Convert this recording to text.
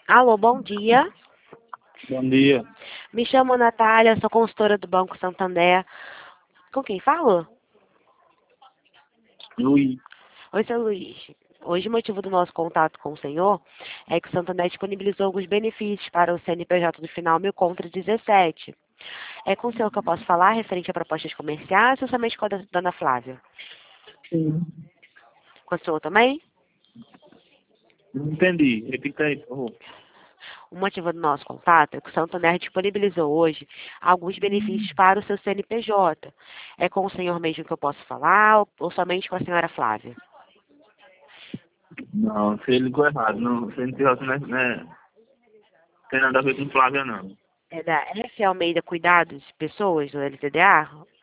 Alô, bom dia. Bom dia, Me chamo Natália, sou consultora do Banco Santander. Com quem falo? Luiz. Oi, seu Luiz. Hoje o motivo do nosso contato com o senhor é que o Santander disponibilizou alguns benefícios para o CNPJ do final 1000 contra 17. É com o senhor que eu posso falar referente a propostas comerciais ou somente com a dona Flávia? Sim. Com o senhor também? Não entendi. Repita aí, por favor. O motivo do nosso contato é que o Santander disponibilizou hoje alguns benefícios para o seu CNPJ. É com o senhor mesmo que eu posso falar ou somente com a senhora Flávia? Não, você ligou errado. Não, você não tem nada a ver com Flávia, não. É da F. Almeida Cuidados de Pessoas, do LTDA?